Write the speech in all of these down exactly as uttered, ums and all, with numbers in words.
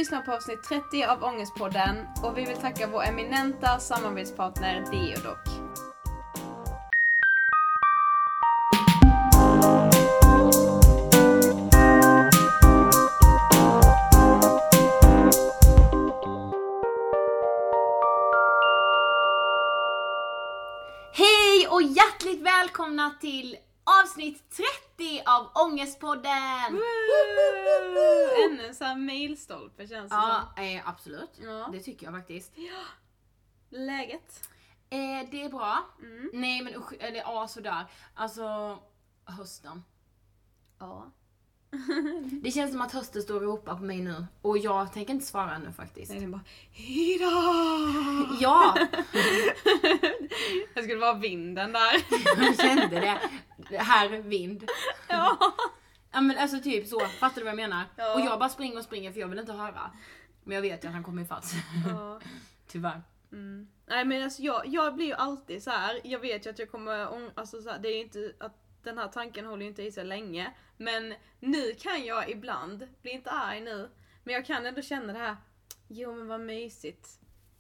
lyssnar på avsnitt trettio av Ångestpodden och vi vill tacka vår eminenta samarbetspartner Deodoc. Hej och hjärtligt välkomna till avsnitt trettio av Ångestpodden! Woo! Ännu en sån här milstolpe känns det Ja, som. eh, absolut. Ja. Det tycker jag faktiskt. Ja. Läget? Eh, det är bra. Mm. Nej men usch, eller ja sådär. Alltså, hösten. Ja. Det känns som att hösten står och ropar på mig nu. Och jag tänker inte svara nu faktiskt. Nej, det är bara Hida! Ja! Jag skulle vara vinden där. Jag kände det. Det här är vind. Ja. Ja men alltså typ så, fattar du vad jag menar? Ja. Och jag bara springer och springer för jag vill inte höra. Men jag vet ju att han kommer ifatt. Ja. Tyvärr. Mm. Nej men alltså jag, jag blir ju alltid så här. Jag vet ju att jag kommer ång- alltså så här, det är inte att den här tanken håller ju inte i sig länge. Men nu kan jag ibland, bli inte arg nu, men jag kan ändå känna det här. Jo men vad mysigt.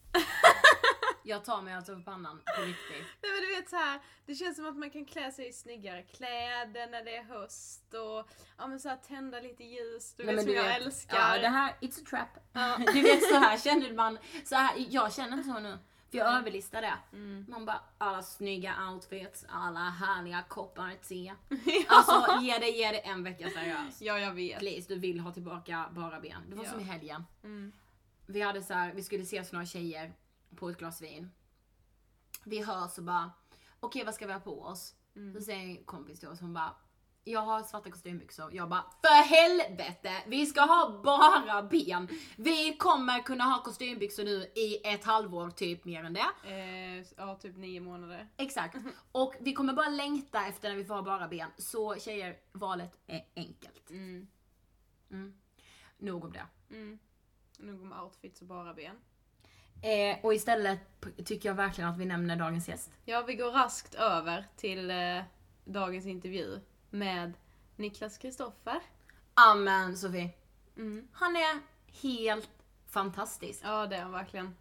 Jag tar mig alltså på pannan på riktigt. Nej men du vet så här, det känns som att man kan klä sig i snyggare kläder när det är höst och ja men så här, tända lite ljus, du Nej, vet men som du jag vet, älskar. Ja, det här, it's a trap. Ja. Du vet så här känner man, så här, jag känner inte så nu. För jag Mm. överlistar det. Mm. Man bara, alla snygga outfits, alla härliga koppar te. Ja. Alltså ge det, ge det en vecka seriöst. Ja jag vet. Please, du vill ha tillbaka bara ben. Det var Ja. som i helgen. Mm. Vi hade så här, vi skulle ses några tjejer på ett glas vin. Vi hör så bara, okej vad ska vi ha på oss? Mm. Så säger en kompis till oss, hon bara, jag har svarta kostymbyxor. Jag bara, för helvete! Vi ska ha bara ben. Vi kommer kunna ha kostymbyxor nu i ett halvår, typ mer än det. Eh, ja typ nio månader. Exakt. Och vi kommer bara längta efter när vi får ha bara ben. Så tjejer, valet är enkelt. Mm. Mm. Nog om det. Mm. Nog om outfits och bara ben. Eh, och istället p- tycker jag verkligen att vi nämner dagens gäst. Ja, vi går raskt över till eh, dagens intervju med Niklas Kristoffer. Amen Sofie. Mm. Han är helt fantastisk. Ja, det är han verkligen.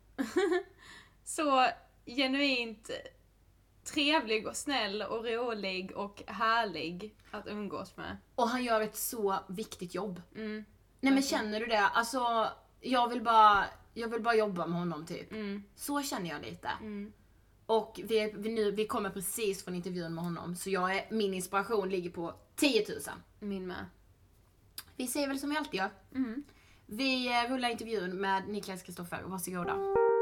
Så genuint trevlig och snäll och rolig och härlig att umgås med. Och han gör ett så viktigt jobb. Mm. Nej men känner du det? Alltså, jag vill bara, jag vill bara jobba med honom typ. Mm. Så känner jag lite. Mm. Och vi, är, vi, nu, vi kommer precis från intervjun med honom. Så jag är, min inspiration ligger på tio tusen. Min med. Vi säger väl som vi alltid gör. Mm. Vi eh, rullar intervjun med Niklas Kristoffer. Varsågoda.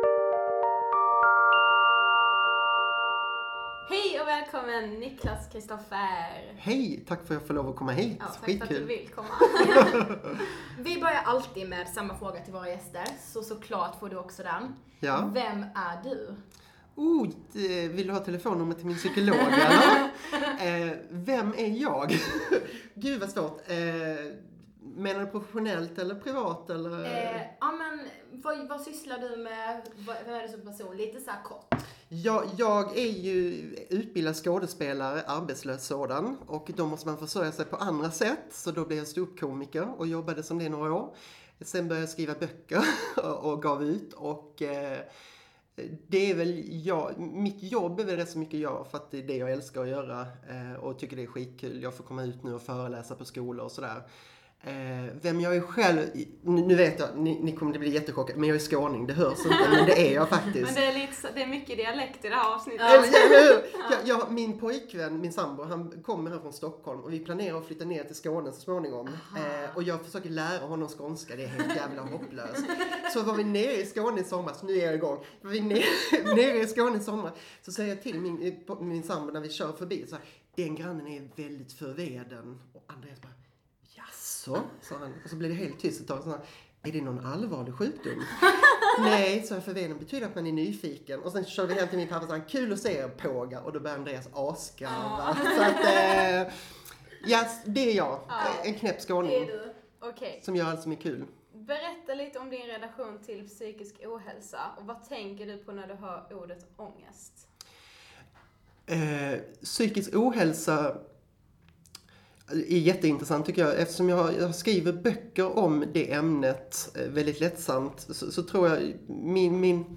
Hej och välkommen Niklas Kristoffer. Hej, tack för att jag får lov att komma hit. Ja, tack för att du Skitkul. vill komma. Vi börjar alltid med samma fråga till våra gäster. Så såklart får du också den. Ja. Vem är du? Oh, eh, vill du ha telefonnummer till min psykolog eller? eh, vem är jag? Gud vad svårt. Eh, menar du professionellt eller privat eller? Eh, ja men, vad, vad sysslar du med? Vad, vem är du som person? Lite så här kort. Jag, jag är ju utbildad skådespelare, arbetslös sådan. Och då måste man försörja sig på andra sätt. Så då blev jag ståuppkomiker och jobbade som det några år. Sen började jag skriva böcker och gav ut. Och eh, det är väl jag, mitt jobb är väl rätt så mycket jag. För att det är det jag älskar att göra. Eh, och tycker det är skitkul. Jag får komma ut nu och föreläsa på skolor och sådär. Eh, vem jag är själv, nu, nu vet jag, ni, ni kommer att bli jättechockade, men jag är skåning, det hörs inte, men det är jag faktiskt. Men det är, lite, det är mycket dialekt i det här avsnittet. Eller, eller hur? Jag, jag, min pojkvän, min sambo, han kommer här från Stockholm och vi planerar att flytta ner till Skåne så småningom. Eh, och jag försöker lära honom skånska, det är helt jävla hopplöst. Så var vi nere i Skåne i somras, nu är jag igång. Var vi nere, nere i Skåne i somras, så säger jag till min, min sambo när vi kör förbi, så här, den grannen är väldigt förveden. Och Andreas bara, så, sa han. Och så blev det helt tyst ett tag. Så han, är det någon allvarlig sjukdom? Nej, så förveden betyder att man är nyfiken. Och sen kör vi hem till min pappa och sa, kul att se er påga. Och då börjar Andreas asgarva. Så att, eh, ja, det är jag. Ja. En knäpp skåning. Det är du. Okej. Okay. Som gör allt som är kul. Berätta lite om din relation till psykisk ohälsa. Och vad tänker du på när du hör ordet ångest? Eh, psykisk ohälsa... är jätteintressant tycker jag. Eftersom jag, jag skriver böcker om det ämnet väldigt lättsamt så, så tror jag min... min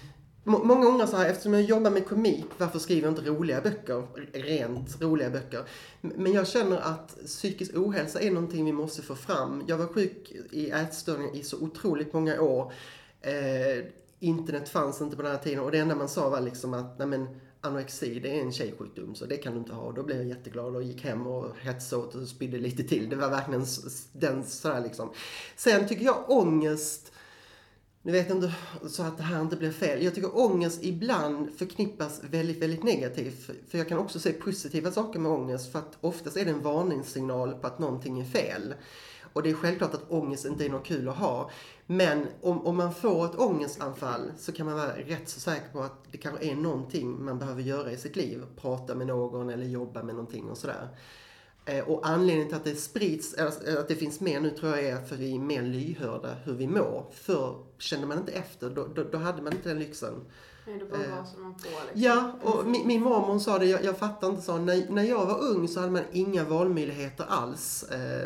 många gånger så här, eftersom jag jobbar med komik, varför skriver jag inte roliga böcker? Rent roliga böcker. Men jag känner att psykisk ohälsa är någonting vi måste få fram. Jag var sjuk i ätstörningar i så otroligt många år. Eh, internet fanns inte på den här tiden och det enda man sa var liksom att nej men, anorexi, det är en tjejsjukdom så det kan du inte ha. Och då blev jag jätteglad och gick hem och hetsåt och spydde lite till. Det var verkligen den sådär liksom. Sen tycker jag ångest, nu vet jag inte så att det här inte blir fel. Jag tycker ångest ibland förknippas väldigt, väldigt negativt. För jag kan också se positiva saker med ångest för att oftast är det en varningssignal på att någonting är fel. Och det är självklart att ångest inte är något kul att ha. Men om, om man får ett ångestanfall så kan man vara rätt så säker på att det kanske är någonting man behöver göra i sitt liv. Prata med någon eller jobba med någonting och sådär. Eh, och anledningen till att det sprids, eller att det finns mer nu tror jag är för att vi är mer lyhörda hur vi mår. För kände man inte efter, då, då, då hade man inte den lyxen. Nej, det bara var som man får liksom. Ja, och min, min mormor sa det, jag, jag fattar inte så. När, när jag var ung så hade man inga valmöjligheter alls. Eh,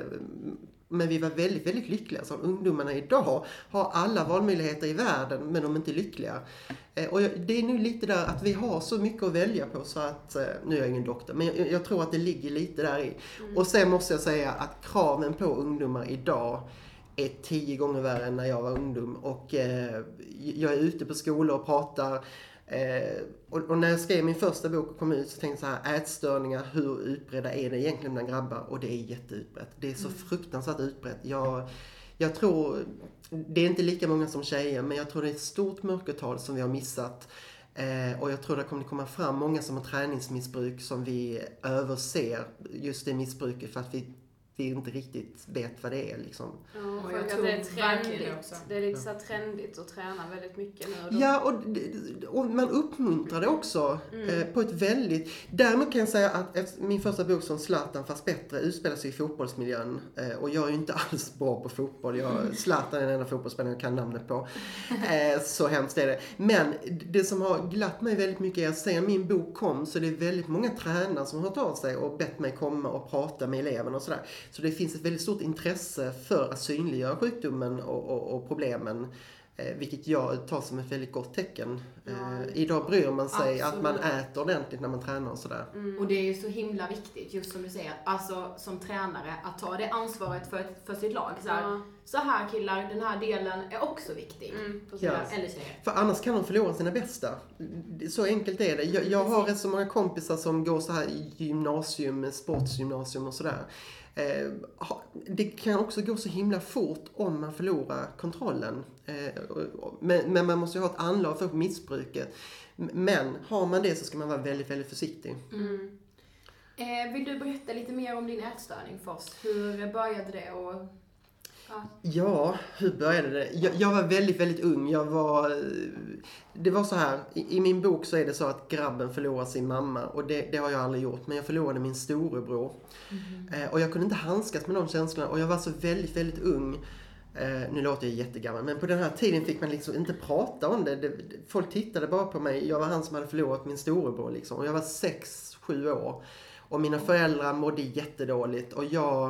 men vi var väldigt, väldigt lyckliga. Som ungdomarna idag har alla valmöjligheter i världen, men de är inte lyckliga. Eh, och det är nu lite där att vi har så mycket att välja på så att, eh, nu är jag ingen doktor, men jag, jag tror att det ligger lite där i. Mm. Och sen måste jag säga att kraven på ungdomar idag är tio gånger värre än när jag var ungdom. Och eh, jag är ute på skolor och pratar. Eh, och, och när jag skrev min första bok och kom ut så tänkte jag så här, ätstörningar, hur utbredda är det egentligen bland grabbar? Och det är jätteutbrett. Det är så mm. fruktansvärt utbrett. Jag, jag tror, det är inte lika många som tjejer, men jag tror det är ett stort mörkertal som vi har missat. Eh, och jag tror det kommer komma fram många som har träningsmissbruk som vi överser just det missbruket för att vi vi inte riktigt vet vad det är liksom. Ja, och jag tror det är trendigt. Det, också. Det är lite så trendigt att träna väldigt mycket nu. Och då... Ja, och, och man uppmuntrar det också mm. eh, på ett väldigt... Däremot kan jag säga att min första bok som Zlatan fast bättre utspelar sig i fotbollsmiljön. Eh, och jag är ju inte alls bra på fotboll. Jag, Zlatan är den enda fotbollsspelaren jag kan namnet på. Eh, så hemskt är det. Men det som har glatt mig väldigt mycket är att sen min bok kom så det är väldigt många tränare som har tagit sig och bett mig komma och prata med eleverna och sådär. Så det finns ett väldigt stort intresse för att synliggöra sjukdomen och, och, och problemen. Eh, vilket jag tar som ett väldigt gott tecken. Eh, ja, idag bryr man sig absolut. Att man äter ordentligt när man tränar och sådär. Mm. Och det är ju så himla viktigt, just som du säger. Alltså som tränare, att ta det ansvaret för, för sitt lag. Så här, ja. så här killar, den här delen är också viktig. Mm, ja. Eller för annars kan de förlora sina bästa. Så enkelt är det. Jag, jag har rätt så många kompisar som går så här gymnasium, sportsgymnasium och sådär. Det kan också gå så himla fort om man förlorar kontrollen. Men man måste ju ha ett anlag för missbruket. Men har man det så ska man vara väldigt, väldigt försiktig. Mm. Eh, vill du berätta lite mer om din ätstörning för oss? Hur började det? Och... Ja. ja, hur började det? Jag, jag var väldigt, väldigt ung. Jag var, det var så här, i, i min bok så är det så att grabben förlorar sin mamma. Och det, det har jag aldrig gjort. Men jag förlorade min storebror. Mm. Eh, och jag kunde inte handskas med de känslorna. Och jag var så väldigt, väldigt ung. Eh, nu låter jag jättegammal. Men på den här tiden fick man liksom inte prata om det. det. Folk tittade bara på mig. Jag var han som hade förlorat min storebror liksom. Och jag var sex, sju år. Och mina föräldrar mådde jättedåligt. Och jag...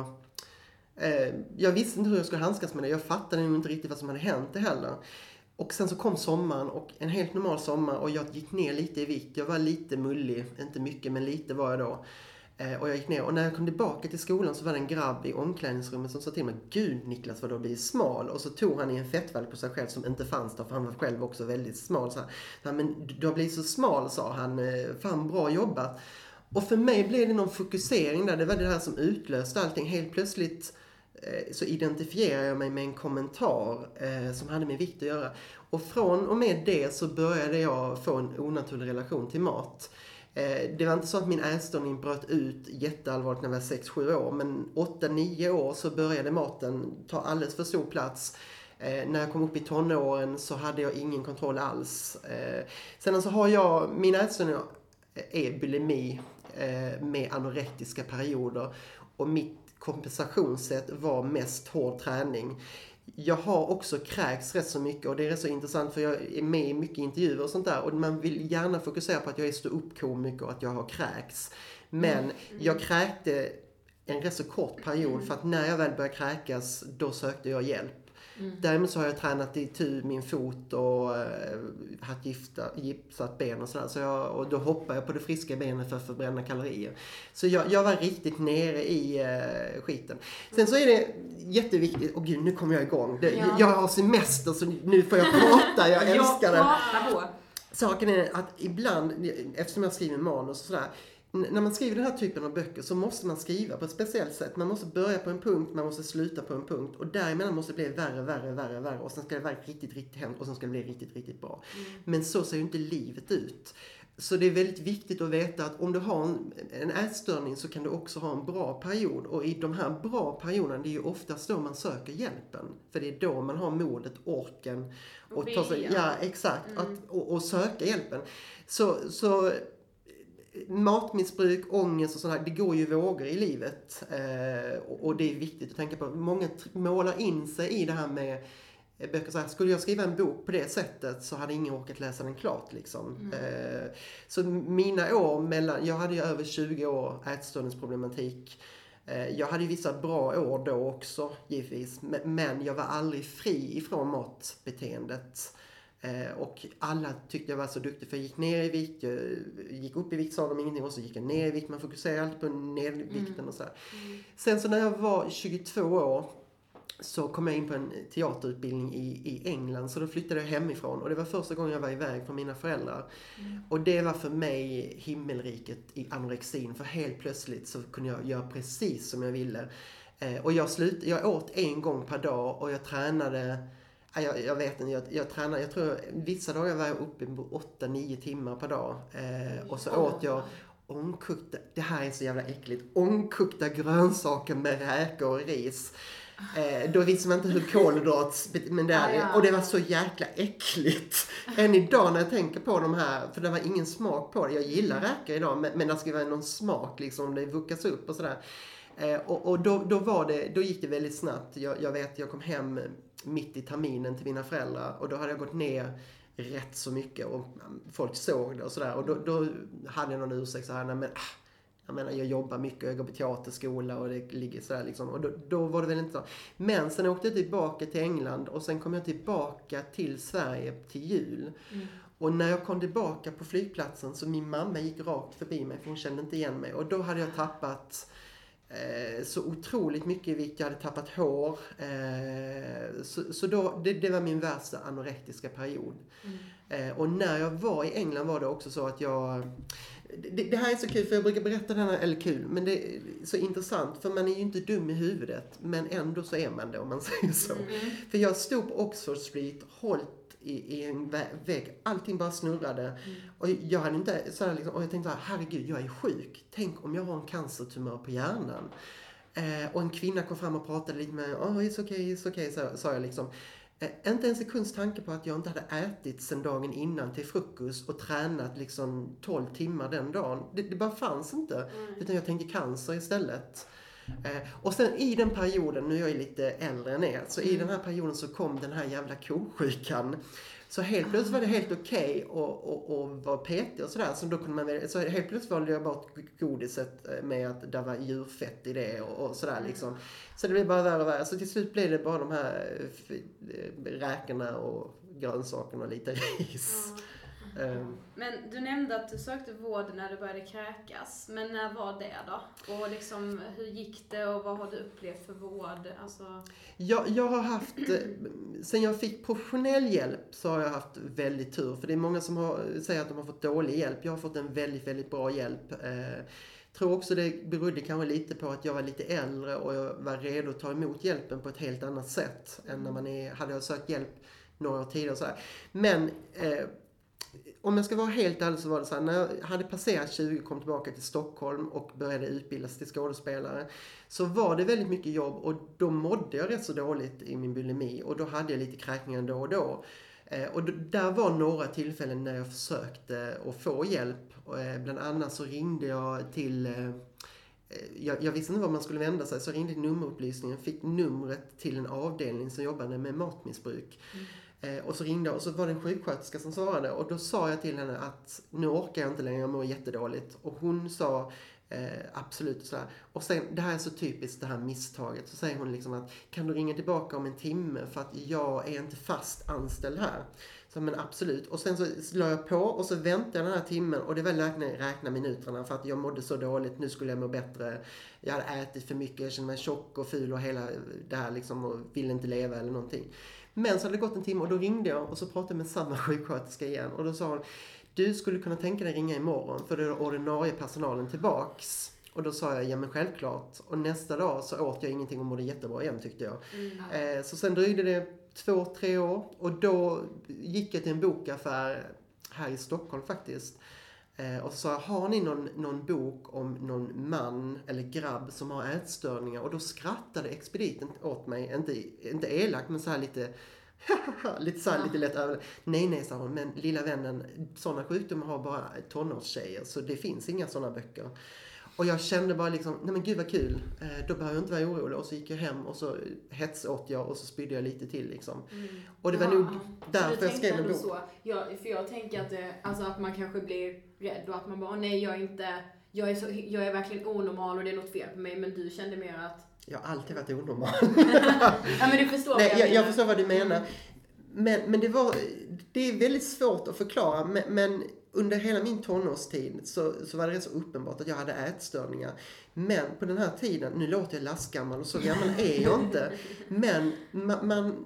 Jag visste inte hur jag skulle handskas med det. Jag fattade inte riktigt vad som hade hänt det heller. Och sen så kom sommaren och en helt normal sommar och jag gick ner lite i vikt. Jag var lite mullig, inte mycket men lite var jag då. Och jag gick ner och när jag kom tillbaka till skolan så var det en grabb i omklädningsrummet som sa till mig: Gud Niklas, vad då blir smal? Och så tog han i en fettvalk på sig själv som inte fanns där, för han var själv också väldigt smal. Så här, men du har blivit så smal, sa han. Fan, bra jobbat. Och för mig blev det någon fokusering där. Det var det här som utlöste allting. Helt plötsligt så identifierar jag mig med en kommentar eh, som hade med vikt att göra. Och från och med det så började jag få en onaturlig relation till mat. Eh, det var inte så att min ätstörning bröt ut jätteallvarligt när jag var sex sju år. Men åtta nio år så började maten ta alldeles för stor plats. Eh, när jag kom upp i tonåren så hade jag ingen kontroll alls. Eh, sen så har jag, min ätstörning är bulimi eh, med anorektiska perioder. Och mitt kompensationssätt var mest hård träning. Jag har också kräks rätt så mycket och det är rätt så intressant för jag är med i mycket intervjuer och sånt där och man vill gärna fokusera på att jag är stå upp komiker och att jag har kräks. Men mm. jag kräkte en rätt så kort period. För att när jag väl började kräkas, då sökte jag hjälp. Mm. Däremot så har jag tränat i tur min fot och eh, haft gifta, gipsat ben och sådär. Så jag, och då hoppar jag på det friska benet för att förbränna kalorier. Så jag, jag var riktigt nere i eh, skiten. Sen så är det jätteviktigt, och gud nu kommer jag igång. Det, Ja. Jag har semester så nu får jag prata, jag älskar det. Jag pratar på. Saken är att ibland, eftersom jag skriver manus och sådär, när man skriver den här typen av böcker så måste man skriva på ett speciellt sätt. Man måste börja på en punkt, man måste sluta på en punkt. Och däremellan måste det bli värre, värre, värre, värre. Och sen ska det vara riktigt, riktigt hemskt och sen ska det bli riktigt, riktigt bra. Mm. Men så ser ju inte livet ut. Så det är väldigt viktigt att veta att om du har en, en ätstörning så kan du också ha en bra period. Och i de här bra perioderna, det är ju oftast då man söker hjälpen. För det är då man har modet, orken. Och, och ta sig, ja, exakt. Mm. Att, och, och söka hjälpen. Så... så matmissbruk, ångest och sådär, det går ju vågor i livet. Eh, och, och det är viktigt att tänka på. Många t- målar in sig i det här med eh, böcker. Så här, skulle jag skriva en bok på det sättet så hade ingen orkat läsa den klart. Liksom. Mm. Eh, så mina år mellan, jag hade ju över tjugo år ätstörningsproblematik. Eh, jag hade ju vissa bra år då också, givetvis. Men, men jag var aldrig fri ifrån matbeteendet. Eh, och alla tyckte jag var så duktig för jag gick ner i vikt, jag gick upp i vikt sa de ingenting och så gick jag ner i vikt, man fokuserar alltid på nervikten mm. och sådär. Mm. Sen så när jag var tjugotvå år så kom jag in på en teaterutbildning i, i England, så då flyttade jag hemifrån och det var första gången jag var iväg från mina föräldrar. Mm. Och det var för mig himmelriket i anorexin, för helt plötsligt så kunde jag göra precis som jag ville. Eh, och jag, slut, jag åt en gång per dag och jag tränade. Jag, jag vet inte, jag, jag tränar, jag tror vissa dagar var jag uppe på åtta nio timmar per dag. Eh, och så mm. åt jag ångkokta, det här är så jävla äckligt, ångkokta grönsaker med räkor och ris. Eh, då visste man inte hur kolhydrats, men det är, ah, ja. Och det var så jäkla äckligt. Än idag när jag tänker på de här, för det var ingen smak på det. Jag gillar räkor idag, men, men det ska vara någon smak liksom, det vuckas upp och sådär. Eh, och och då, då, var det, då gick det väldigt snabbt. Jag, jag vet, jag kom hem mitt i terminen till mina föräldrar och då hade jag gått ner rätt så mycket och folk såg det och sådär. Och då, då hade jag någon ursäkt så här, nej men, jag menar jag jobbar mycket, jag går på teaterskola och det ligger sådär liksom. Och då, då var det väl inte så. Men sen åkte jag tillbaka till England och sen kom jag tillbaka till Sverige till jul. Mm. Och när jag kom tillbaka på flygplatsen så min mamma gick rakt förbi mig för hon kände inte igen mig. Och då hade jag tappat eh, så otroligt mycket i vikt. Jag hade tappat hår. Eh, så så då, det, det var min värsta anorektiska period. Mm. Eh, och när jag var i England var det också så att jag... Det, det här är så kul för jag brukar berätta den här, eller kul, men det är så intressant för man är ju inte dum i huvudet men ändå så är man det om man säger så. Mm. För jag stod på Oxford Street, hållt i, i en vägg, allting bara snurrade mm. och jag hade inte så här liksom, och jag tänkte herregud jag är sjuk, tänk om jag har en cancertumör på hjärnan. Eh, och en kvinna kom fram och pratade lite med, oh it's okay, it's okay, så, sa jag liksom. Eh, inte en sekunds tanke på att jag inte hade ätit sedan dagen innan till frukost och tränat liksom tolv timmar den dagen. Det, det bara fanns inte. Mm. Utan jag tänkte cancer istället. Eh, och sen i den perioden, nu är jag lite äldre än er, så mm. i den här perioden så kom den här jävla kosjukan. Så helt plötsligt var det helt okej okay och, och, och var petig och sådär. Så, då kunde man, så helt plötsligt valde jag bort godiset med att det var djurfett i det och, och sådär liksom. Så det blev bara värre och värre. Så till slut blev det bara de här räkorna och grönsakerna och lite ris. Mm. Men du nämnde att du sökte vård när du började kräkas. Men när var det då? Och liksom, hur gick det och vad har du upplevt för vård? Alltså... Jag, jag har haft, sen jag fick professionell hjälp så har jag haft väldigt tur. För det är många som har, säger att de har fått dålig hjälp. Jag har fått en väldigt, väldigt bra hjälp. Eh, tror också det berodde kanske lite på att jag var lite äldre och jag var redo att ta emot hjälpen på ett helt annat sätt. Än när man är, hade jag sökt hjälp några år tidigare och så här. Men... Eh, om jag ska vara helt ärlig så var det så här, när jag hade passerat tjugo och kom tillbaka till Stockholm och började utbildas till skådespelare så var det väldigt mycket jobb och då mådde jag rätt så dåligt i min bulimi och då hade jag lite kräkningar då och då. Eh, och då, där var några tillfällen när jag försökte att få hjälp. Och, eh, bland annat så ringde jag till... Eh, jag, jag visste inte var man skulle vända sig så jag ringde till nummerupplysningen, fick numret till en avdelning som jobbade med matmissbruk. Mm. Eh, och så ringde jag och så var det en sjuksköterska som svarade och då sa jag till henne att nu orkar jag inte längre, jag mår jättedåligt. Och hon sa, Eh, absolut. Så här. Och sen, det här är så typiskt det här misstaget. Så säger hon liksom att kan du ringa tillbaka om en timme för att jag är inte fast anställd här. Så men absolut. Och sen så la jag på och så väntade jag den här timmen och det var verkligen räkna minuterna för att jag mådde så dåligt. Nu skulle jag må bättre. Jag hade ätit för mycket. Jag kände mig tjock och ful och hela det här liksom och ville inte leva eller någonting. Men så hade det gått en timme och då ringde jag och så pratade jag med samma sjuksköterska igen. Och då sa hon, du skulle kunna tänka dig ringa imorgon för då är ordinarie personalen tillbaks. Och då sa jag, ja men självklart. Och nästa dag så åt jag ingenting och mådde jättebra igen tyckte jag. Mm. Eh, så sen dröjde det två, tre år. Och då gick jag till en bokaffär här i Stockholm faktiskt. Eh, och så sa jag, har ni någon, någon bok om någon man eller grabb som har ätstörningar? Och då skrattade expediten åt mig. Inte, inte elakt men så här lite... lite så här, ja. lite lätt över. Nej, nej, sa hon. Men lilla vännen, sådana sjukdomar har bara tonårstjejer. Så det finns inga sådana böcker. Och jag kände bara liksom, nej men gud vad kul. Eh, då behöver jag inte vara orolig. Och så gick jag hem och så hetsåt jag och så spydde jag lite till liksom. Mm. Och det var ja, nog därför jag skrev en bok. Så. Jag, för jag tänker att, det, alltså att man kanske blir rädd och att man bara, nej jag är inte, jag är, så, jag är verkligen onormal och det är något fel på mig. Men du kände mer att... Jag har alltid varit onormal. Ja men du förstår nej, vad jag, jag, jag förstår vad du menar. Men, men det var, det är väldigt svårt att förklara. Men, men under hela min tonårstid så, så var det rätt så uppenbart att jag hade ätstörningar. Men på den här tiden, nu låter jag lastgammal och så gammal är jag inte. Men man, man,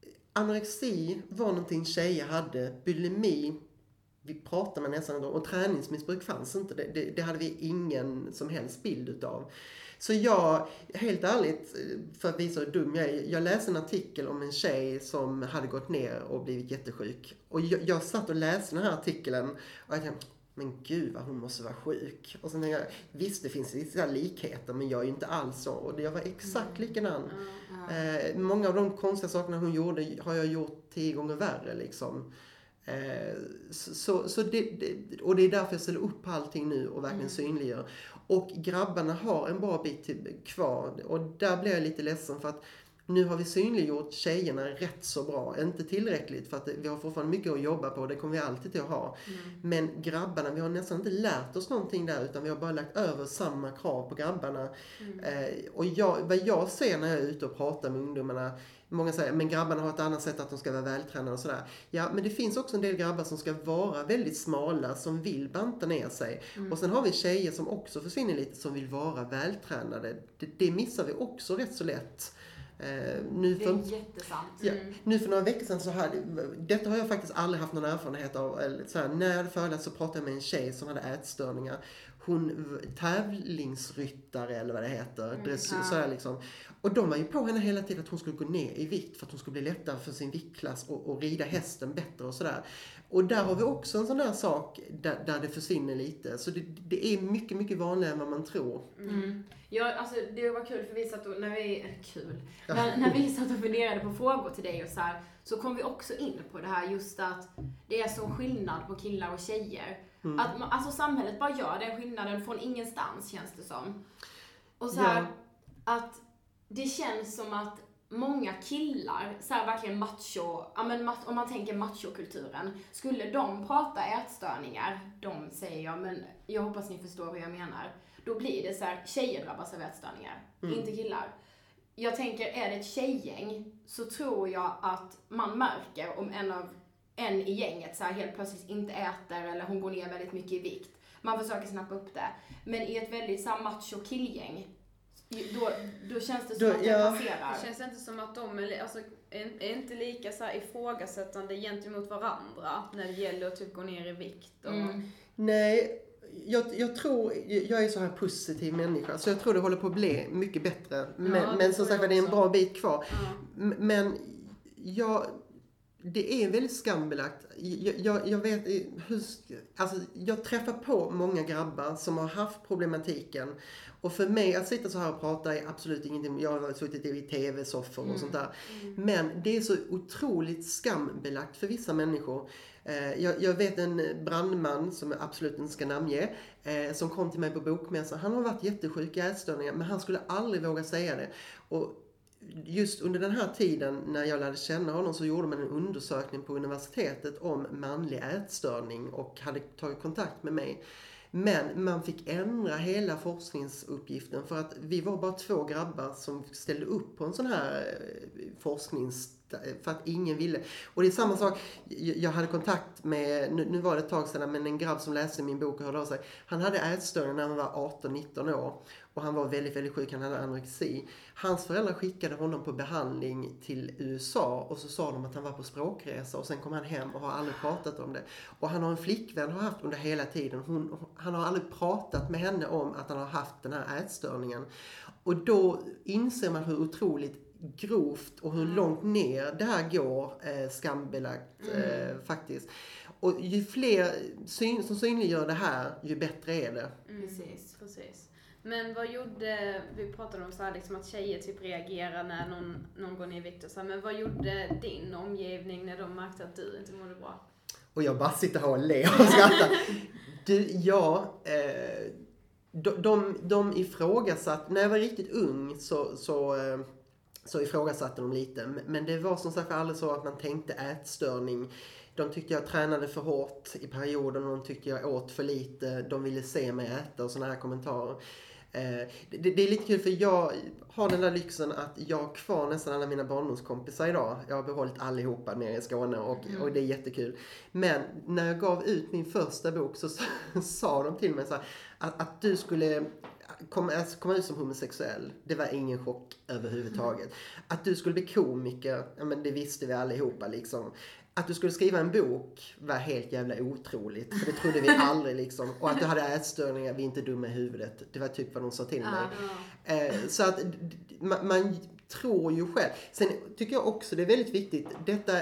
anorexi var någonting tjejer hade. Bulimi, vi pratade med nästan om, och träningsmissbruk fanns inte. Det, det, det hade vi ingen som helst bild utav. Så jag, helt ärligt, för att visa hur dum jag är, jag läste en artikel om en tjej som hade gått ner och blivit jättesjuk. Och jag, jag satt och läste den här artikeln och jag tänkte, men gud vad hon måste vara sjuk. Och sen tänkte jag, visst det finns vissa likheter men jag är ju inte alls så. Och jag var exakt likadan. Mm. Mm. Eh, många av de konstiga sakerna hon gjorde har jag gjort tio gånger värre liksom. Eh, så, så det, det, och det är därför jag ställer upp på allting nu och verkligen mm. synliggör. Och grabbarna har en bra bit till, kvar. Och där blir jag lite ledsen för att nu har vi synliggjort tjejerna rätt så bra. Inte tillräckligt för att vi har fortfarande mycket att jobba på. Det kommer vi alltid till att ha. Mm. Men grabbarna, vi har nästan inte lärt oss någonting där. Utan vi har bara lagt över samma krav på grabbarna. Mm. Eh, och jag, vad jag ser när jag är ute och pratar med ungdomarna. Många säger, men grabbarna har ett annat sätt att de ska vara vältränade och sådär. Ja, men det finns också en del grabbar som ska vara väldigt smala, som vill banta ner sig. Mm. Och sen har vi tjejer som också försvinner lite, som vill vara vältränade. Det, det missar vi också rätt så lätt. Uh, nu det är för, jättesant. Ja, mm. Nu för några veckor sedan så här, detta har jag faktiskt aldrig haft någon erfarenhet av. Eller så här, när jag hade föreläst så pratade jag med en tjej som hade ätstörningar. Hon tävlingsryttare eller vad det heter. Mm, dress, ja. Så här liksom. Och de var ju på henne hela tiden att hon skulle gå ner i vikt för att hon skulle bli lättare för sin viktklass och, och rida hästen bättre och sådär. Och där har vi också en sån där sak där, där det försvinner lite. Så det, det är mycket, mycket vanligare än vad man tror. Mm. Ja, alltså det var kul för vi satt och, när vi, äh, kul, ja. när, när vi satt och funderade på frågor till dig och så här, så kom vi också in på det här just att det är sån skillnad på killar och tjejer. Mm. Att man, alltså samhället bara gör den skillnaden från ingenstans känns det som. Och så här, ja. Att det känns som att många killar, så här verkligen macho, ja men om man tänker machokulturen, skulle de prata ätstörningar, de säger jag, men jag hoppas ni förstår vad jag menar. Då blir det så här, tjejer drabbas av ätstörningar, mm. inte killar. Jag tänker, är det ett tjejgäng så tror jag att man märker om en av en i gänget så här helt plötsligt inte äter eller hon går ner väldigt mycket i vikt. Man försöker snappa upp det. Men i ett väldigt så här macho killgäng, Då, då känns det som då, att det ja. passerar. Det känns inte som att de är, alltså, är, är inte lika så här ifrågasättande gentemot varandra när det gäller att typ gå ner i vikt. Och... Mm. Nej, jag, jag tror, jag är så här positiv människa så jag tror det håller på att bli mycket bättre. Men, ja, men som sagt det är en bra bit kvar. Ja. Men jag... Det är väldigt skambelagt. Jag, jag, jag vet hur, alltså jag träffar på många grabbar som har haft problematiken. Och för mig att sitta så här och prata är absolut ingenting. Jag har suttit i tv-soffor och mm. sånt där. Mm. Men det är så otroligt skambelagt för vissa människor. Jag, jag vet en brandman som jag absolut inte ska namnge. Som kom till mig på bokmässan. Han har varit jättesjuk i ätstörningar. Men han skulle aldrig våga säga det. Och just under den här tiden när jag lärde känna honom så gjorde man en undersökning på universitetet om manlig ätstörning och hade tagit kontakt med mig. Men man fick ändra hela forskningsuppgiften för att vi var bara två grabbar som ställde upp på en sån här forsknings för att ingen ville. Och det är samma sak, jag hade kontakt med, nu, nu var det ett tag sedan, men en grabb som läste min bok och hörde av sig. Han hade ätstörning när han var arton nitton år och han var väldigt, väldigt sjuk, han hade anorexi. Hans föräldrar skickade honom på behandling till U S A och så sa de att han var på språkresa och sen kom han hem och har aldrig pratat om det. Och han har en flickvän har haft under hela tiden. Hon, han har aldrig pratat med henne om att han har haft den här ätstörningen. Och då inser man hur otroligt grovt och hur långt ner det här går eh, skambelagt eh, mm. faktiskt. Och ju fler syn, som synliggör det här, ju bättre är det. Mm. Precis, precis. Men vad gjorde, vi pratade om så här, liksom att tjejer typ reagerar när någon, någon går ner i vikt och så här, men vad gjorde din omgivning när de märkte att du inte mådde bra? Och jag bara sitter här och ler och skrattar. Du, ja, eh, de, de, de ifrågasatt, när jag var riktigt ung så, så eh, så ifrågasatte de lite. Men det var som sagt aldrig så att man tänkte ätstörning. De tyckte jag tränade för hårt i perioden och de tyckte jag åt för lite. De ville se mig äta och såna här kommentarer. Eh, det, det är lite kul för jag har den där lyxen att jag har kvar nästan alla mina barndomskompisar idag. Jag har behållit allihopa nere i Skåne och, mm. och det är jättekul. Men när jag gav ut min första bok så sa de till mig så här, att, att du skulle komma, alltså komma ut som homosexuell. Det var ingen chock överhuvudtaget. Mm. Att du skulle bli komiker, ja, men det visste vi allihopa liksom. Att du skulle skriva en bok var helt jävla otroligt. För det trodde vi aldrig liksom. Och att du hade ätstörningar, vi är inte dumma i huvudet. Det var typ vad de sa till mig. Uh-huh. Eh, så att man, man tror ju själv. Sen tycker jag också det är väldigt viktigt. Detta,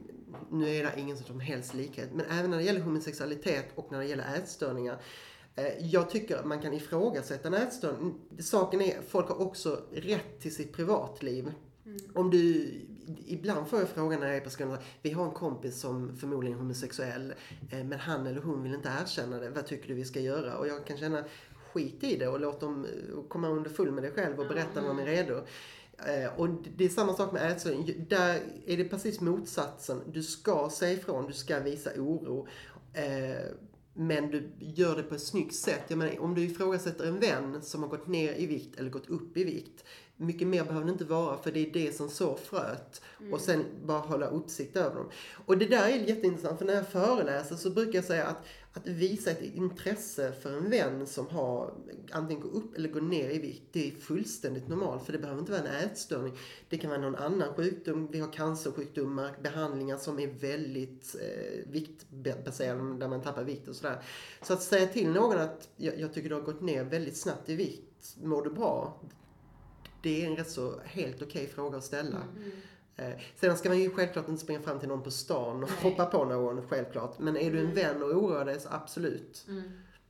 nu är det ingen som helst likhet. Men även när det gäller homosexualitet och när det gäller ätstörningar. Eh, jag tycker att man kan ifrågasätta en ätstörning. Saken är, folk har också rätt till sitt privatliv. Mm. Om du, ibland får jag frågan när jag är på skolan, vi har en kompis som förmodligen är homosexuell, eh, men han eller hon vill inte erkänna det. Vad tycker du vi ska göra? Och jag kan känna skit i det och låt dem komma under full med det själv och berätta när de är redo. Eh, och det är samma sak med ätstörning. Där är det precis motsatsen. Du ska säga ifrån, du ska visa oro. Eh, Men du gör det på ett snyggt sätt. Jag menar, om du ifrågasätter en vän som har gått ner i vikt eller gått upp i vikt. Mycket mer behöver det inte vara, för det är det som så fröt. Mm. Och sen bara hålla uppsikt över dem. Och det där är jätteintressant, för när jag föreläser så brukar jag säga att, att visa ett intresse för en vän som har antingen går upp eller går ner i vikt. Det är fullständigt normalt, för det behöver inte vara en ätstörning. Det kan vara någon annan sjukdom. Vi har cancersjukdomar, behandlingar som är väldigt eh, viktbaserade, där man tappar vikt och sådär. Så att säga till någon att jag, jag tycker du har gått ner väldigt snabbt i vikt, mår du bra? Det är en rätt så helt okej fråga att ställa. Mm. Eh, sen ska man ju självklart inte springa fram till någon på stan och Nej. hoppa på någon, självklart. Men är du en vän och oroar dig, så absolut. Mm.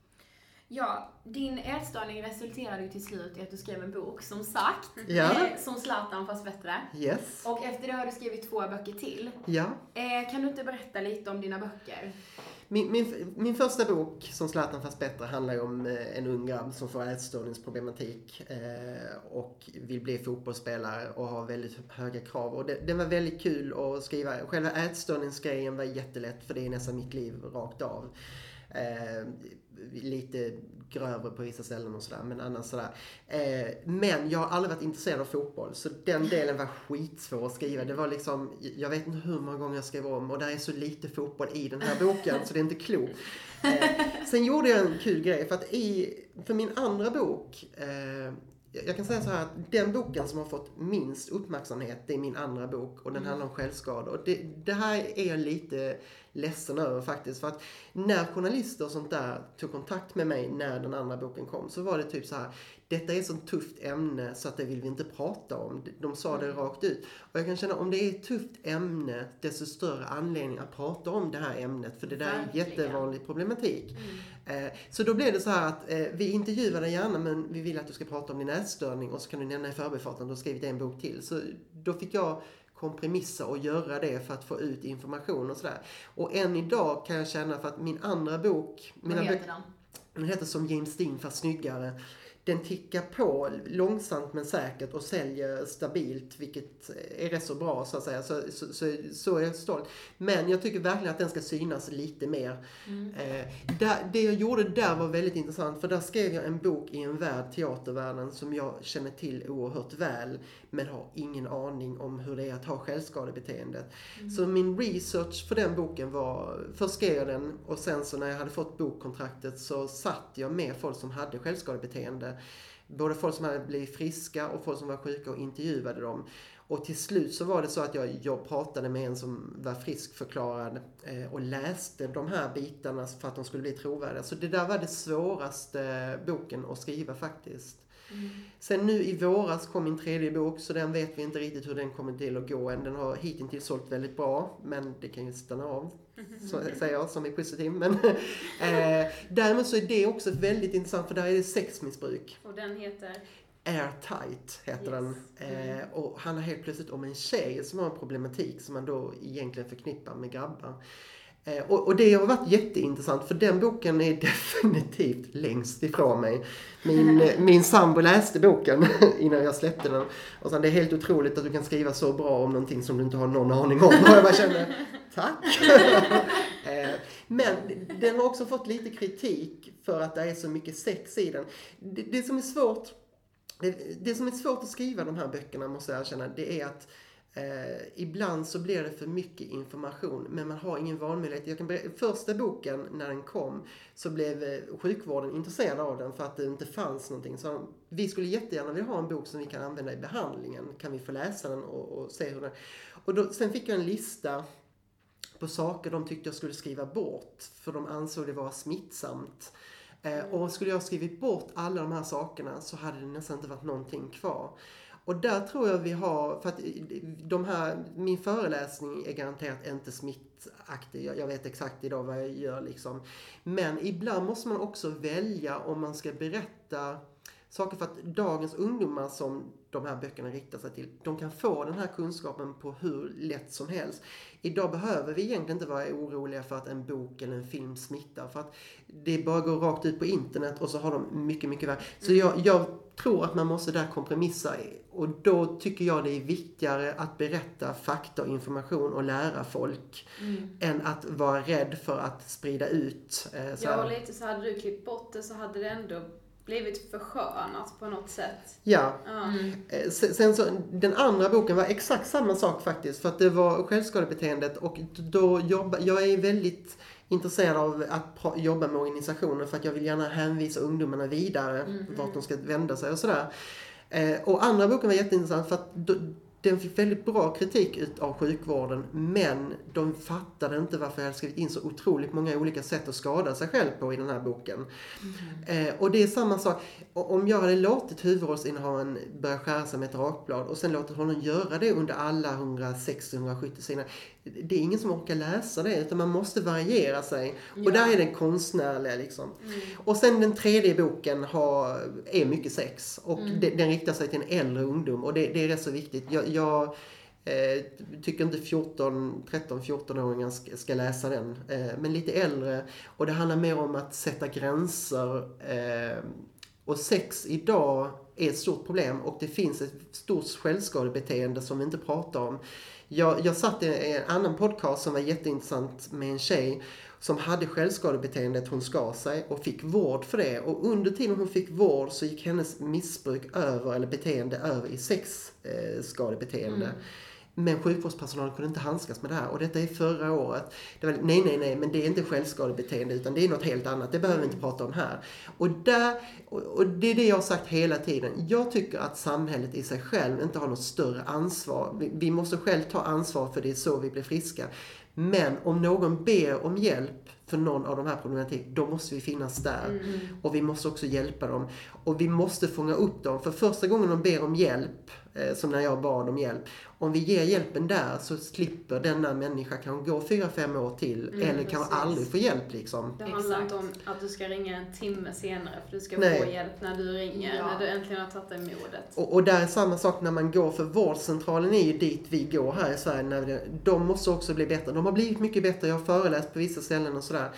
Ja, din ätstörning resulterade ju till slut i att du skrev en bok, som sagt. Ja. Eh, som Zlatan fast bättre. Yes. Och efter det har du skrivit två böcker till. Ja. Eh, kan du inte berätta lite om dina böcker? Min, min, min första bok, som Zlatan fast bättre, handlar ju om en ung grabb som får ätstörningsproblematik eh, och vill bli fotbollsspelare och har väldigt höga krav. Och det, det var väldigt kul att skriva. Själva ätstörningsgrejen var jättelätt, för det är nästan mitt liv rakt av. Eh, lite grövre på vissa ställen och sådär, men annars sådär. Eh, men jag har aldrig varit intresserad av fotboll, så den delen var skitsvår att skriva. Det var liksom, jag vet inte hur många gånger jag skrev om, och det är så lite fotboll i den här boken så det är inte klokt. Eh, sen gjorde jag en kul grej, för att i, för min andra bok, eh, jag kan säga så här att den boken som har fått minst uppmärksamhet, det är min andra bok, och den handlar om självskador. Och det, det här är jag lite ledsen över faktiskt, för att när journalister och sånt där tog kontakt med mig när den andra boken kom, så var det typ så här: detta är ett sånt tufft ämne så att det vill vi inte prata om. De sa det rakt ut. Och jag kan känna, om det är ett tufft ämne, desto större anledning att prata om det här ämnet, för det där är en jättevanlig problematik. Mm. Eh, så då blev det så här att eh, vi intervjuar dig gärna, men vi vill att du ska prata om din ätstörning, och så kan du nämna i förbifarten, då skrivit en bok till. Så då fick jag kompromissa och göra det för att få ut information och sådär. Och än idag kan jag känna, för att min andra bok... Vad heter den? Den heter Som James Dean fast snyggare. den tickar på långsamt men säkert och säljer stabilt, vilket är rätt så bra så att säga. Så, så, så, så är jag stolt. Men jag tycker verkligen att den ska synas lite mer. Mm. Eh, där, det jag gjorde där var väldigt intressant, för där skrev jag en bok i en värld, teatervärlden, som jag känner till oerhört väl, men har ingen aning om hur det är att ha självskadebeteendet. Mm. Så min research för den boken var, först skrev jag den och sen så när jag hade fått bokkontraktet så satt jag med folk som hade självskadebeteende. Både folk som hade blivit friska och folk som var sjuka och intervjuade dem. Och till slut så var det så att jag, jag pratade med en som var friskförklarad eh, och läste de här bitarna för att de skulle bli trovärdiga. Så det där var det svåraste boken att skriva faktiskt. Mm. Sen nu i våras kom min tredje bok, så den vet vi inte riktigt hur den kommer till att gå än. Den har hittills sålt väldigt bra, men det kan ju stanna av, så säger jag, som är positiv. Men, eh, däremot så är det också väldigt intressant, för där är det sexmissbruk. Och den heter? Airtight heter yes. den. Mm. Eh, och han har helt plötsligt om en tjej som har en problematik som man då egentligen förknippar med grabbar. Eh, och, och det har varit jätteintressant, för den boken är definitivt längst ifrån mig. Min, min sambo läste boken innan jag släppte den. Och sen, det är helt otroligt att du kan skriva så bra om någonting som du inte har någon aning om. Och jag bara kände, tack! eh, men den har också fått lite kritik för att det är så mycket sex i den. Det, det som är svårt det, det som är svårt att skriva de här böckerna, måste jag erkänna, det är att Eh, ibland så blir det för mycket information, men man har ingen valmöjlighet. Jag kan berätta, första boken när den kom så blev eh, sjukvården intresserad av den för att det inte fanns någonting. Så vi skulle jättegärna vilja ha en bok som vi kan använda i behandlingen. Kan vi få läsa den och, och se hur den... Och då, sen fick jag en lista på saker de tyckte jag skulle skriva bort, för de ansåg det vara smittsamt. Eh, och skulle jag ha skrivit bort alla de här sakerna så hade det nästan inte varit någonting kvar. Och där tror jag vi har, för att de här, min föreläsning är garanterat inte smittaktig. Jag, jag vet exakt idag vad jag gör liksom. Men ibland måste man också välja om man ska berätta saker, för att dagens ungdomar som de här böckerna riktar sig till, de kan få den här kunskapen på hur lätt som helst. Idag behöver vi egentligen inte vara oroliga för att en bok eller en film smittar, för att det bara går rakt ut på internet och så har de mycket, mycket värre. Så jag, jag tror att man måste där kompromissa, och då tycker jag det är viktigare att berätta fakta och information och lära folk mm. än att vara rädd för att sprida ut. Eh, så ja, och lite så hade du klippt bort det så hade det ändå blivit förskönat på något sätt. Ja. Mm. Sen så, den andra boken var exakt samma sak faktiskt. För att det var självskadebeteendet, och då jobba, jag är väldigt intresserad av att jobba med organisationer, för att jag vill gärna hänvisa ungdomarna vidare mm. vart de ska vända sig och sådär. Och andra boken var jätteintressant för att då, den fick väldigt bra kritik ut av sjukvården, men de fattade inte varför jag hade skrivit in så otroligt många olika sätt att skada sig själv på i den här boken. Mm. Eh, och det är samma sak, om jag hade låtit huvudrollsinnehavaren börja skära sig med ett rakblad och sen låtit honom göra det under alla hundrasextio till hundrasjuttio sidor, det är ingen som orkar läsa det, utan man måste variera sig. Ja. Och där är den konstnärliga liksom. Mm. Och sen den tredje boken har, är mycket sex, och mm. det, den riktar sig till en äldre ungdom, och det, det är rätt så viktigt. Jag, jag eh, tycker inte fjorton, tretton fjorton-åringar ska, ska läsa den, eh, men lite äldre, och det handlar mer om att sätta gränser, eh, och sex idag är ett stort problem, och det finns ett stort självskadebeteende som vi inte pratar om. Jag, jag satt i en annan podcast som var jätteintressant med en tjej som hade självskadebeteendet. Hon skar sig och fick vård för det. Och under tiden hon fick vård så gick hennes missbruk över, eller beteende över i sexskadebeteende. Mm. Men sjukvårdspersonalen kunde inte handskas med det här. Och detta är förra året. Det var, nej, nej, nej, men det är inte självskadebeteende, utan det är något helt annat. Det behöver vi inte prata om här. Och, där, och, och det är det jag har sagt hela tiden. Jag tycker att samhället i sig själv inte har något större ansvar. Vi, vi måste själv ta ansvar, för det är så vi blir friska. Men om någon ber om hjälp för någon av de här problematik, då måste vi finnas där. Mm. Och vi måste också hjälpa dem. Och vi måste fånga upp dem. För första gången de ber om hjälp, eh, som när jag bad om hjälp, om vi ger hjälpen där så slipper denna människa kan gå fyra, fem år till. Mm, eller kan aldrig få hjälp liksom. Det handlar inte om att du ska ringa en timme senare, för du ska Nej. få hjälp när du ringer, ja. när du äntligen har tagit dig modet. Och, och där är samma sak när man går, för vårdcentralen är ju dit vi går här i Sverige. När vi, de måste också bli bättre. De har blivit mycket bättre. Jag har föreläst på vissa ställen och sådär.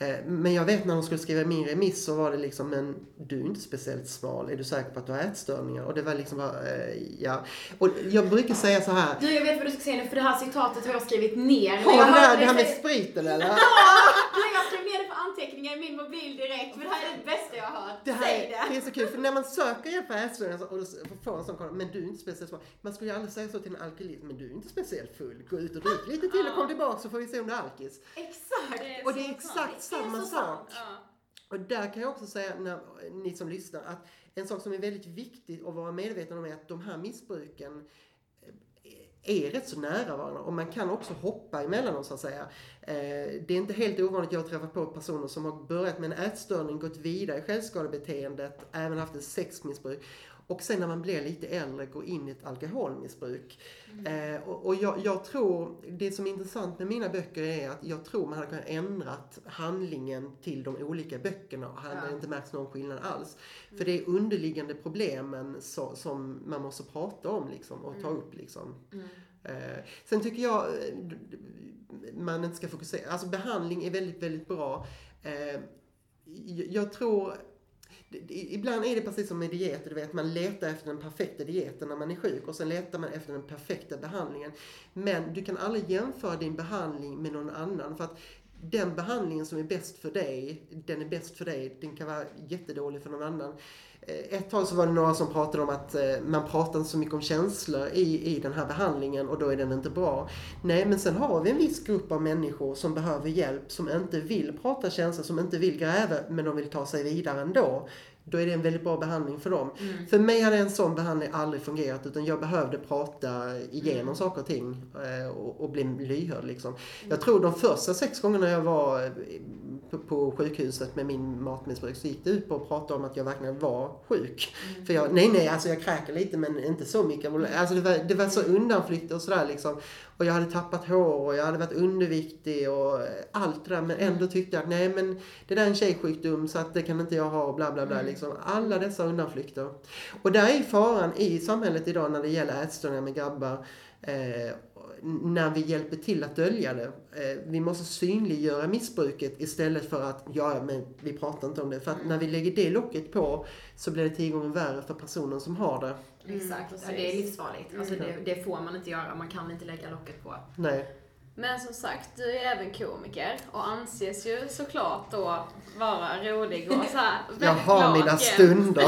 Men jag vet när de skulle skriva min remiss så var det liksom, men du är inte speciellt smal, är du säker på att du har ätstörningar? Och det var liksom bara, ja. Och jag brukar säga så här. Du, jag vet vad du ska säga nu, för det här citatet har jag skrivit ner. Har du det här, det här med spriten eller? Ja, jag skrev ner det på anteckningar i min mobil direkt, för det här är det bästa jag har hört. Det här Säg det. det är så kul, för när man söker hjälp för ätstörningar och då får en sån kommentar, men du är inte speciellt smal. Man skulle ju aldrig säga så till en alkoholist, men du är inte speciellt full. Gå ut och drick lite till och kom tillbaka så får vi se om du är alkis. Exakt. Det är Och det är så exakt sant. samma Det är så sak. sant. Ja. Och där kan jag också säga, när ni som lyssnar, att en sak som är väldigt viktigt att vara medveten om är att de här missbruken är rätt så nära varandra. Och man kan också hoppa emellan dem så att säga. Det är inte helt ovanligt, jag har träffat på personer som har börjat med en ätstörning, gått vidare i självskadebeteendet, även haft ett sexmissbruk. Och sen när man blir lite äldre går in i ett alkoholmissbruk. Mm. Eh, och och jag, jag tror, det som är intressant med mina böcker är att jag tror man hade kunnat ändrat handlingen till de olika böckerna och hade ja. inte märkt någon skillnad alls. Mm. För det är underliggande problemen så, som man måste prata om liksom, och ta mm. upp. Liksom. Mm. Eh, sen tycker jag man inte ska fokusera, alltså behandling är väldigt, väldigt bra. Eh, jag tror... Ibland är det precis som med dieter, du vet, man letar efter den perfekta dieten när man är sjuk och sen letar man efter den perfekta behandlingen. Men du kan aldrig jämföra din behandling med någon annan, för att den behandlingen som är bäst för dig, den är bäst för dig, den kan vara jättedålig för någon annan. Ett tag så var det några som pratade om att man pratar inte så mycket om känslor i, i den här behandlingen och då är den inte bra. Nej, men sen har vi en viss grupp av människor som behöver hjälp, som inte vill prata känslor, som inte vill gräva, men de vill ta sig vidare ändå. Då är det en väldigt bra behandling för dem. Mm. För mig hade en sån behandling aldrig fungerat, utan jag behövde prata igenom mm. saker och ting och, och bli lyhörd liksom. Mm. Jag tror de första sex gångerna jag var på, på sjukhuset med min matmissbruk så gick det ut på att prata om att jag verkligen var sjuk. Mm. För jag, nej nej, alltså jag kräker lite men inte så mycket. Alltså det var, det var så undanflykt och sådär liksom. Och jag hade tappat hår och jag hade varit underviktig och allt det där. Men ändå tyckte jag att nej men det där är en tjejsjukdom så att det kan inte jag ha och bla bla bla. Mm. Liksom. Alla dessa undanflykter. Och där är faran i samhället idag när det gäller ätstörningar med grabbar. Eh, när vi hjälper till att dölja det. Eh, vi måste synliggöra missbruket istället för att ja men vi pratar inte om det. För att när vi lägger det locket på så blir det tio gånger värre för personen som har det. Mm, exakt, ja, det är livsfarligt. Alltså det, det får man inte göra, man kan inte lägga locket på. Nej. Men som sagt, du är även komiker och anses ju såklart då vara rolig och så här. Jag har mina stunder.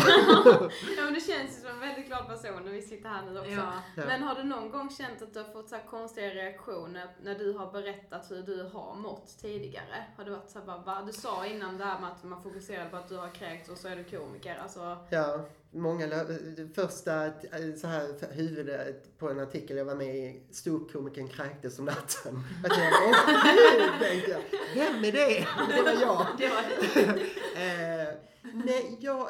Ja, men det känns ju som en väldigt glad person när vi sitter här nu också. Ja. Men har du någon gång känt att du har fått så här konstiga reaktioner när du har berättat hur du har mått tidigare? Har det varit så här bara, va? Du sa innan det här med att man fokuserar på att du har kräkt och så är du komiker. Alltså... Ja. Många första så här huvudet på en artikel jag var med i, ståuppkomikern kräktes som natten. Att jag åh tänkte jag, vem är det? Det var jag. Det var det. eh, nej, jag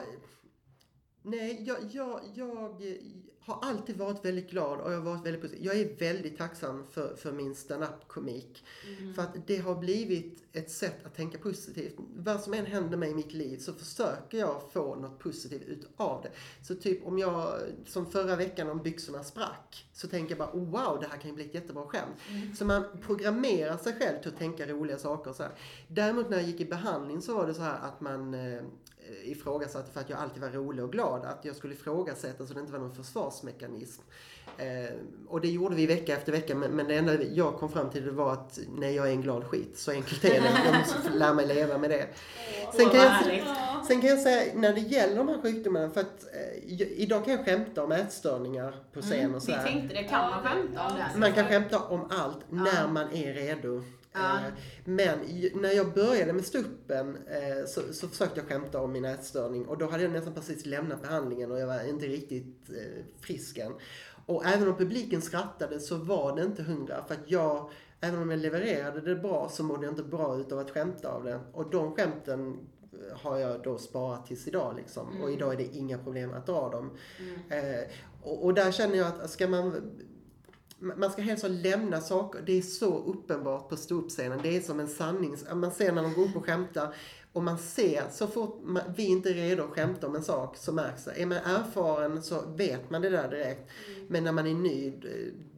nej, jag, jag jag har alltid varit väldigt glad och jag har varit väldigt positiv. Jag är väldigt tacksam för, för min stand-up-komik. Mm. För att det har blivit ett sätt att tänka positivt. Vad som än händer mig i mitt liv så försöker jag få något positivt ut av det. Så typ om jag, som förra veckan om byxorna sprack, så tänker jag bara, oh, wow, det här kan ju bli ett jättebra skämt. Mm. Så man programmerar sig själv till att tänka roliga saker. Och så här. Däremot när jag gick i behandling så var det så här att man... Eh, ifrågasatte för att jag alltid var rolig och glad, att jag skulle ifrågasätta så det inte var någon försvarsmekanism. Eh, och det gjorde vi vecka efter vecka, men, men det enda jag kom fram till det var att nej, jag är en glad skit, så enkelt är det. Jag måste lära mig leva med det. Sen kan, jag, sen kan jag säga, när det gäller de här sjukdomarna, för att eh, idag kan jag skämta om ätstörningar på scen mm, och så här. Vi tänkte det, kan man skämta om det? Man kan skämta om allt ja. när man är redo. Ja. Men när jag började med stuppen så, så försökte jag skämta om min ätstörning. Och då hade jag nästan precis lämnat behandlingen och jag var inte riktigt frisk än. Och även om publiken skrattade så var det inte hundra. För att jag, även om jag levererade det bra, så mådde jag inte bra utav att skämta av det. Och de skämten har jag då sparat tills idag liksom. Mm. Och idag är det inga problem att dra dem. Mm. Eh, och, och där känner jag att ska man... Man ska helst lämna saker. Det är så uppenbart på ståuppscenen. Det är som en sanning. Man ser när de går upp och skämtar. Och man ser, så fort man, vi inte är redo att skämta om en sak så märks det. Är man erfaren så vet man det där direkt. Mm. Men när man är ny,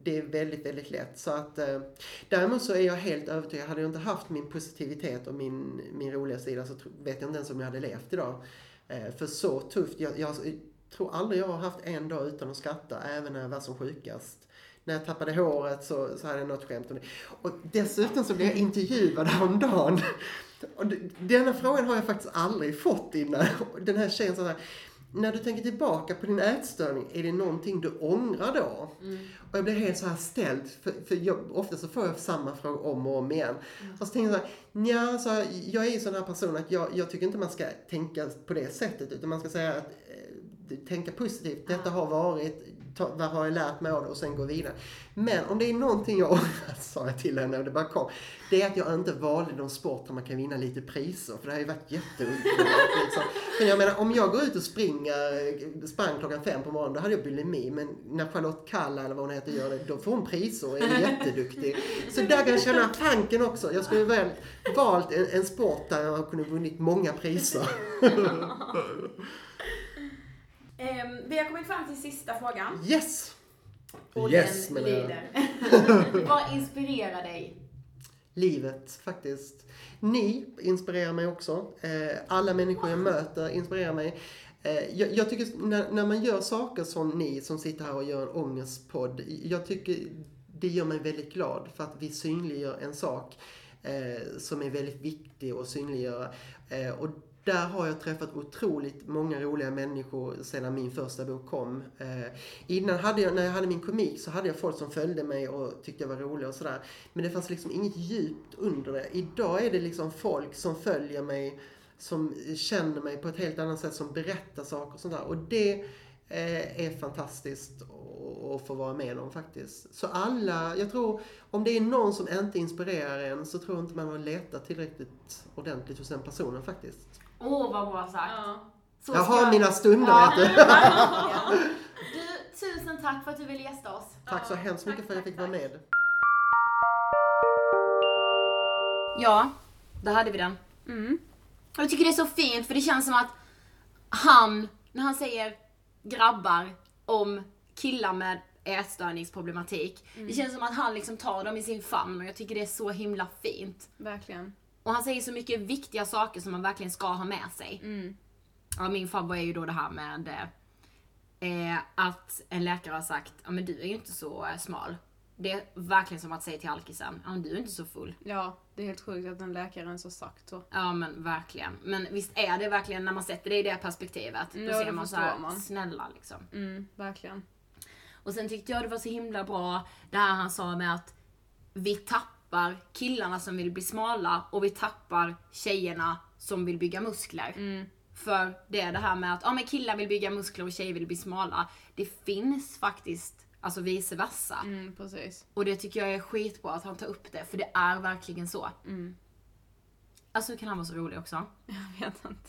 det är väldigt, väldigt lätt. Så att, eh, däremot så är jag helt övertygad. Hade jag inte haft min positivitet och min, min roliga sida så tro, vet jag inte ens om jag hade levt idag. Eh, för så tufft. Jag, jag tror aldrig jag har haft en dag utan att skratta, även när jag var som sjukast. När jag tappade håret så, så hade jag något skämt om det. Och dessutom så blev jag intervjuad häromdagen. Och denna frågan har jag faktiskt aldrig fått innan. Den här tjejen så här, när du tänker tillbaka på din ätstörning, är det någonting du ångrar då? Mm. Och jag blev helt så här ställd, för, för jag, ofta så får jag samma fråga om och om igen. Mm. Och så tänker jag så här, nja, så här, jag är ju sån här person att jag, jag tycker inte man ska tänka på det sättet, utan man ska säga att eh, tänka positivt, detta har varit, ta, vad har jag lärt mig av det och sen gå vidare. Men om det är någonting jag ångrar, sa jag till henne och det bara kom, det är att jag inte valde någon sport där man kan vinna lite priser, för det har ju varit jätteunderligt liksom. Men jag menar, om jag går ut och springer, sprang klockan fem på morgonen, då hade jag bulimi, men när Charlotte Kalla eller vad hon heter gör det, då får hon priser och är jätteduktig. Så där kan jag känna tanken också. Jag skulle väl valt en, en sport där jag kunde vunnit många priser. Um, vi har kommit fram till sista frågan. Yes! Och yes, den lyder. Vad inspirerar dig? Livet, faktiskt. Ni inspirerar mig också. Eh, alla människor jag möter inspirerar mig. Eh, jag, jag tycker när, när man gör saker som ni som sitter här och gör en ångestpodd. Jag tycker det gör mig väldigt glad för att vi synliggör en sak eh, som är väldigt viktig att synliggöra. Eh, och där har jag träffat otroligt många roliga människor sedan min första bok kom. Eh, innan hade jag, när jag hade min komik så hade jag folk som följde mig och tyckte jag var rolig och sådär. Men det fanns liksom inget djupt under det. Idag är det liksom folk som följer mig, som känner mig på ett helt annat sätt, som berättar saker och sånt där. Och det eh, är fantastiskt att få vara med om faktiskt. Så alla, jag tror, om det är någon som inte inspirerar en så tror jag inte man har letat tillräckligt ordentligt hos den personen faktiskt. Åh, oh, vad bra sagt. Ja. Så jag har jag... mina stunder, ja. vet du. Ja. Du, tusen tack för att du ville gästa oss. Tack så ja, hemskt mycket tack, för att jag fick tack. vara med. Ja, där hade vi den. Mm. Jag tycker det är så fint, för det känns som att han, när han säger grabbar om killar med ätstörningsproblematik, mm. det känns som att han liksom tar dem i sin famn, och jag tycker det är så himla fint. Verkligen. Och han säger så mycket viktiga saker som man verkligen ska ha med sig. Mm. Ja, min favorit är ju då det här med eh, att en läkare har sagt, ja men du är ju inte så eh, smal. Det är verkligen som att säga till alkisen, ja men du är inte så full. Ja, det är helt sjukt att en läkare ens har sagt så. Ja men verkligen. Men visst är det verkligen, när man sätter det i det perspektivet, då ja, ser man så här, man. snälla liksom. Mm, verkligen. Och sen tyckte jag det var så himla bra det här han sa med att vi tappar killarna som vill bli smala och vi tappar tjejerna som vill bygga muskler. Mm. För det är det här med att ja, men killar vill bygga muskler och tjejer vill bli smala. Det finns faktiskt, alltså vice versa. Mm, precis. Och det tycker jag är skitbra att han tar upp det, för det är verkligen så. Mm. Alltså hur kan han vara så rolig också? Jag vet inte.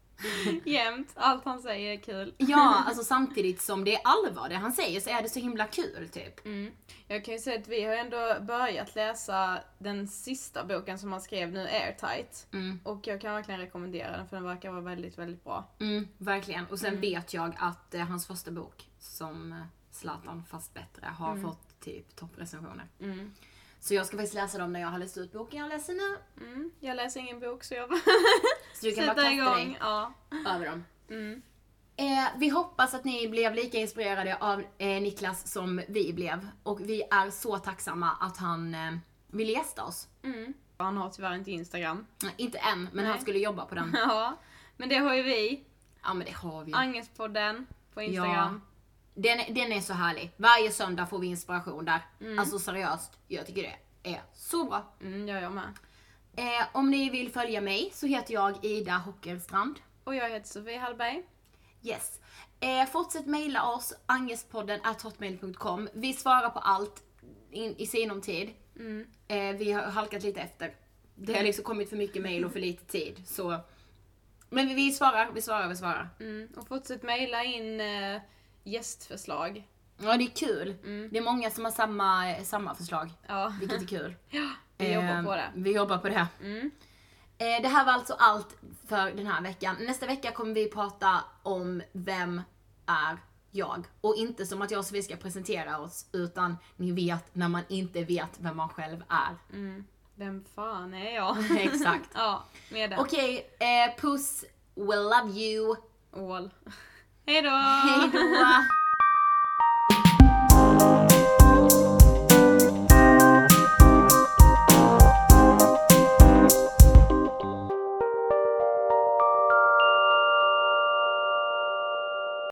Jämt, allt han säger är kul. Ja, alltså samtidigt som det är allvar det han säger, så är det så himla kul typ. Mm. Jag kan ju säga att vi har ändå börjat läsa den sista boken som han skrev nu, Airtight. Mm. Och jag kan verkligen rekommendera den, för den verkar vara väldigt, väldigt bra. Mm, verkligen. Och sen mm. vet jag att eh, hans första bok, som eh, Zlatan fast bättre, har mm. fått typ topprecensioner. Mm. Så jag ska faktiskt läsa dem när jag har läst ut boken jag läser nu. Mm. Jag läser ingen bok, så jag så du kan bara kasta igång. dig ja. över dem. Mm. Eh, vi hoppas att ni blev lika inspirerade av eh, Niklas som vi blev. Och vi är så tacksamma att han eh, vill gästa oss. Mm. Han har tyvärr inte Instagram. Nej, inte än, men Nej. han skulle jobba på den. Ja, men det har ju vi. Ja, men det har vi. Angestpodden på Instagram. Ja. Den, den är så härlig. Varje söndag får vi inspiration där. Mm. Alltså seriöst, jag tycker det är så bra. Mm, jag, jag med. Eh, om ni vill följa mig så heter jag Ida Hockerstrand. Och jag heter Sofie Hallberg. Yes. Eh, fortsätt mejla oss, angestpodden at hotmail punkt com. Vi svarar på allt in, i sinom tid. Mm. Eh, vi har halkat lite efter. Det har liksom kommit för mycket mejl och för lite tid. Så. Men vi, vi svarar, vi svarar, vi svarar. Mm. Och fortsätt mejla in eh, gästförslag. Ja, det är kul. Mm. Det är många som har samma, samma förslag. Ja. Vilket är kul. Ja, vi jobbar eh, på det. Vi jobbar på det. Mm. Eh, det här var alltså allt för den här veckan. Nästa vecka kommer vi prata om vem är jag. Och inte som att jag och Sofie ska presentera oss, utan ni vet när man inte vet vem man själv är. Mm. Vem fan är jag? Exakt. Ja, med det. Okej, eh, puss, we love you. All. Hej då! Hej då!